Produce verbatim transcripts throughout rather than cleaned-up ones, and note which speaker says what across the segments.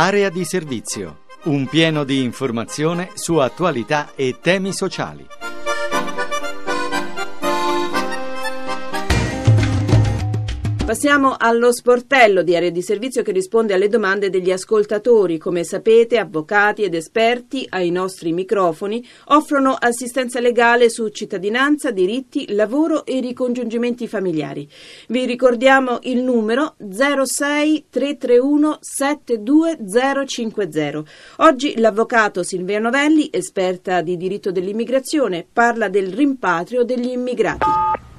Speaker 1: Area di servizio, un pieno di informazione su attualità e temi sociali.
Speaker 2: Passiamo allo sportello di Area di Servizio che risponde alle domande degli ascoltatori. Come sapete, avvocati ed esperti ai nostri microfoni offrono assistenza legale su cittadinanza, diritti, lavoro e ricongiungimenti familiari. Vi ricordiamo il numero zero sei tre tre uno sette due zero cinque zero. Oggi l'avvocato Silvia Novelli, esperta di diritto dell'immigrazione, parla del rimpatrio degli immigrati.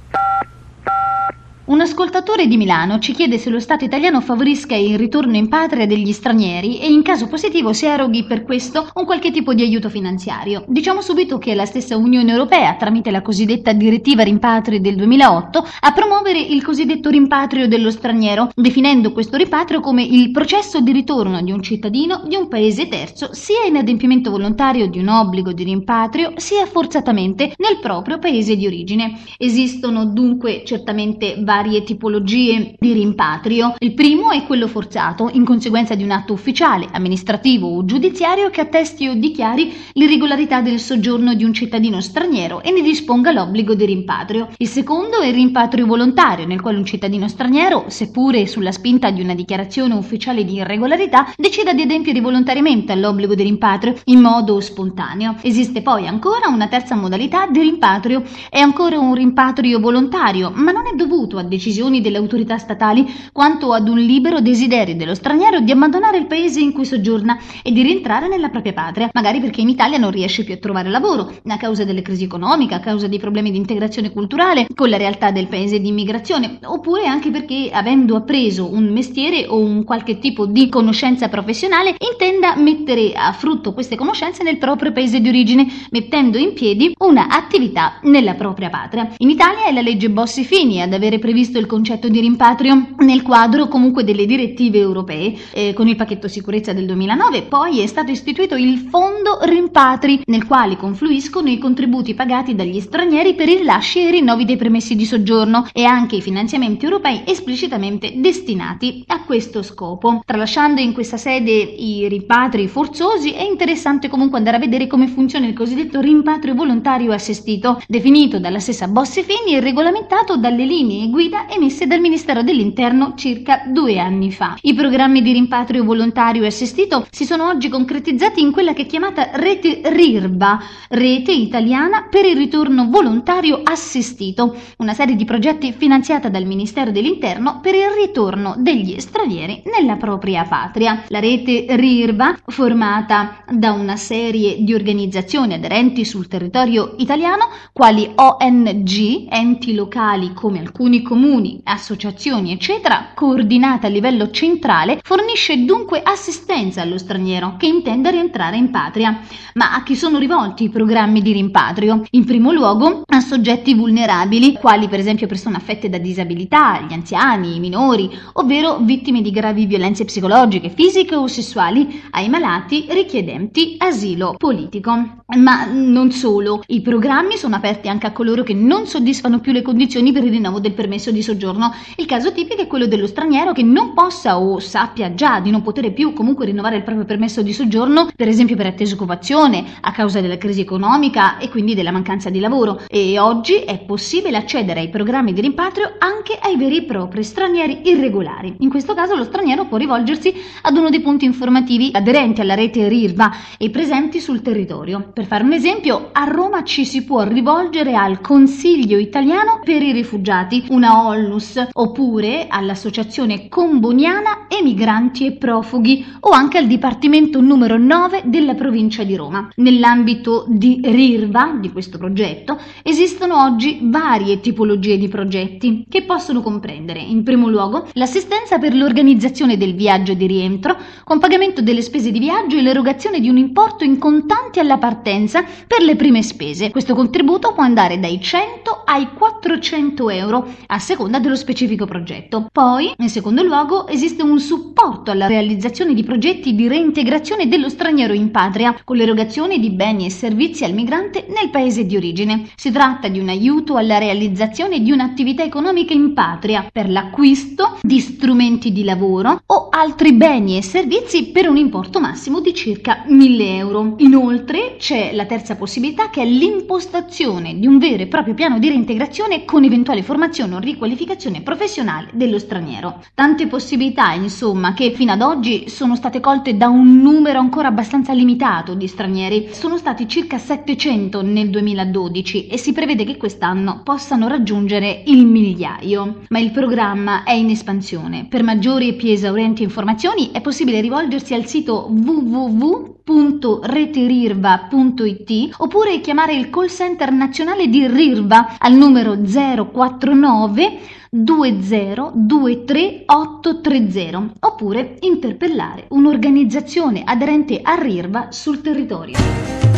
Speaker 3: Un ascoltatore di Milano ci chiede se lo Stato italiano favorisca il ritorno in patria degli stranieri e in caso positivo se eroghi per questo un qualche tipo di aiuto finanziario. Diciamo subito che è la stessa Unione Europea, tramite la cosiddetta direttiva rimpatri del duemilaotto, a promuovere il cosiddetto rimpatrio dello straniero, definendo questo rimpatrio come il processo di ritorno di un cittadino di un paese terzo, sia in adempimento volontario di un obbligo di rimpatrio, sia forzatamente nel proprio paese di origine. Esistono dunque certamente vari varie tipologie di rimpatrio. Il primo è quello forzato, in conseguenza di un atto ufficiale, amministrativo o giudiziario che attesti o dichiari l'irregolarità del soggiorno di un cittadino straniero e ne disponga l'obbligo di rimpatrio. Il secondo è il rimpatrio volontario, nel quale un cittadino straniero, seppure sulla spinta di una dichiarazione ufficiale di irregolarità, decida di adempiere volontariamente all'obbligo di rimpatrio in modo spontaneo. Esiste poi ancora una terza modalità di rimpatrio, è ancora un rimpatrio volontario, ma non è dovuto a decisioni delle autorità statali quanto ad un libero desiderio dello straniero di abbandonare il paese in cui soggiorna e di rientrare nella propria patria, magari perché in Italia non riesce più a trovare lavoro a causa delle crisi economiche, a causa dei problemi di integrazione culturale con la realtà del paese di immigrazione, oppure anche perché, avendo appreso un mestiere o un qualche tipo di conoscenza professionale, intenda mettere a frutto queste conoscenze nel proprio paese di origine, mettendo in piedi una attività nella propria patria. In Italia è la legge Bossi-Fini ad avere previsto visto il concetto di rimpatrio nel quadro comunque delle direttive europee. Eh, con il pacchetto sicurezza del duemilanove poi è stato istituito il fondo rimpatri, nel quale confluiscono i contributi pagati dagli stranieri per i rilasci e i rinnovi dei permessi di soggiorno e anche i finanziamenti europei esplicitamente destinati a questo scopo. Tralasciando in questa sede i rimpatri forzosi, è interessante comunque andare a vedere come funziona il cosiddetto rimpatrio volontario assistito, definito dalla stessa Bossi-Fini e regolamentato dalle linee guida emesse dal Ministero dell'Interno circa due anni fa. I programmi di rimpatrio volontario e assistito si sono oggi concretizzati in quella che è chiamata rete RIRVA, Rete Italiana per il Ritorno Volontario Assistito, una serie di progetti finanziata dal Ministero dell'Interno per il ritorno degli stranieri nella propria patria. La rete RIRVA, formata da una serie di organizzazioni aderenti sul territorio italiano, quali O N G, enti locali come alcuni comuni, associazioni eccetera, coordinata a livello centrale, fornisce dunque assistenza allo straniero che intenda rientrare in patria. Ma a chi sono rivolti i programmi di rimpatrio? In primo luogo a soggetti vulnerabili, quali per esempio persone affette da disabilità, gli anziani, i minori, ovvero vittime di gravi violenze psicologiche, fisiche o sessuali, ai malati richiedenti asilo politico. Ma non solo, i programmi sono aperti anche a coloro che non soddisfano più le condizioni per il rinnovo del permesso di soggiorno. Il caso tipico è quello dello straniero che non possa o sappia già di non poter più comunque rinnovare il proprio permesso di soggiorno, per esempio per attesa occupazione a causa della crisi economica e quindi della mancanza di lavoro. E oggi è possibile accedere ai programmi di rimpatrio anche ai veri e propri stranieri irregolari. In questo caso lo straniero può rivolgersi ad uno dei punti informativi aderenti alla rete RIRVA e presenti sul territorio. Per fare un esempio, a Roma ci si può rivolgere al Consiglio Italiano per i Rifugiati, una ONLUS, oppure all'associazione comboniana Emigranti e Profughi o anche al Dipartimento numero nove della provincia di Roma. Nell'ambito di RIRVA, di questo progetto, esistono oggi varie tipologie di progetti che possono comprendere, in primo luogo, l'assistenza per l'organizzazione del viaggio di rientro con pagamento delle spese di viaggio e l'erogazione di un importo in contanti alla partenza per le prime spese. Questo contributo può andare dai cento ai quattrocento euro a a seconda dello specifico progetto. Poi, in secondo luogo, esiste un supporto alla realizzazione di progetti di reintegrazione dello straniero in patria, con l'erogazione di beni e servizi al migrante nel paese di origine. Si tratta di un aiuto alla realizzazione di un'attività economica in patria per l'acquisto di strumenti di lavoro o altri beni e servizi per un importo massimo di circa mille euro. Inoltre c'è la terza possibilità, che è l'impostazione di un vero e proprio piano di reintegrazione con eventuale formazione o riqualificazione professionale dello straniero. Tante possibilità, insomma, che fino ad oggi sono state colte da un numero ancora abbastanza limitato di stranieri. Sono stati circa settecento nel duemiladodici e si prevede che quest'anno possano raggiungere il migliaio. Ma il programma è in espansione. Per maggiori e più esaurienti informazioni è possibile rivolgersi al sito w w w punto reterirva punto i t oppure chiamare il call center nazionale di Rirva al numero zero quattro nove due zero due tre otto tre zero oppure interpellare un'organizzazione aderente a Rirva sul territorio.